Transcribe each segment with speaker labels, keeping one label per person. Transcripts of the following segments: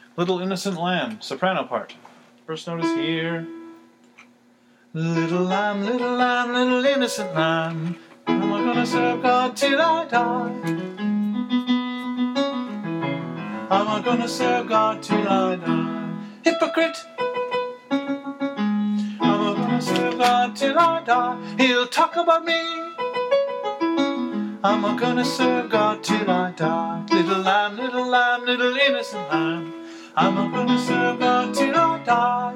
Speaker 1: Little Innocent Lamb, soprano part. First note is here. Little lamb, little innocent lamb, I'm gonna serve God till I die. I'm gonna serve God till I die. Hypocrite! I'm gonna serve God till I die. He'll talk about me. I'm gonna serve God till I die. Little lamb, little innocent lamb, I'm gonna serve God till I die.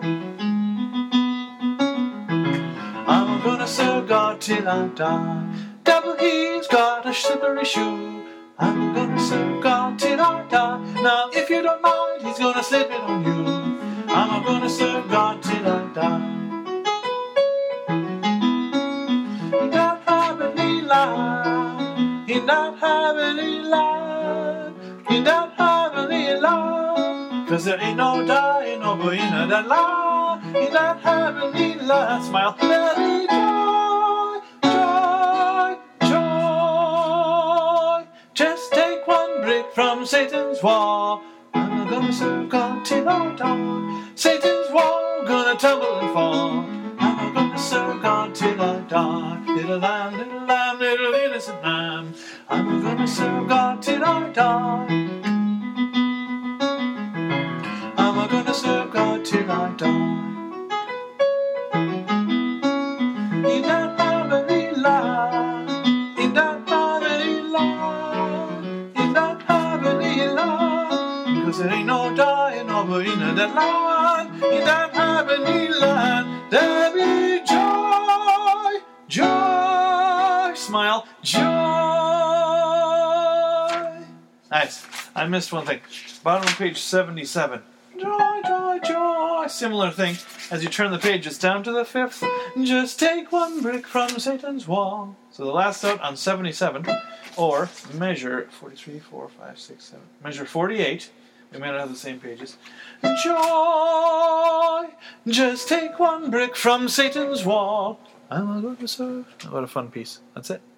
Speaker 1: I'm gonna serve God till I die. Devil, he's got a slippery shoe. I'm gonna serve God till I die. Now if you don't mind, he's gonna slip it on you. I'm gonna serve God till I die. He not have any lie. He not have any lie. He not have any lie. 'Cause there ain't no dying over in that lie. He not have any lie. Smile. Let me joy, joy, joy. Just take one brick from Satan's wall. I'm gonna serve God till I die. Satan's wall gonna tumble and fall. I'm gonna serve God till I die. Little lamb, little innocent lamb, I'm gonna serve God till I die. I'm gonna serve God till I die. He not have any lie. He not have any lie. He not have any lie. 'Cause there ain't no dying over in that line. He not have any lie. There be joy, joy. Smile, joy. Nice. I missed one thing. Bottom of page 77. Joy, joy, joy. Similar thing. As you turn the pages down to the 5th, just take one brick from Satan's wall. So the last note on 77, or measure 43, 4, 5, 6, 7. Measure 48. We may not have the same pages. Joy, just take one brick from Satan's wall. I'm going to serve. What a fun piece. That's it.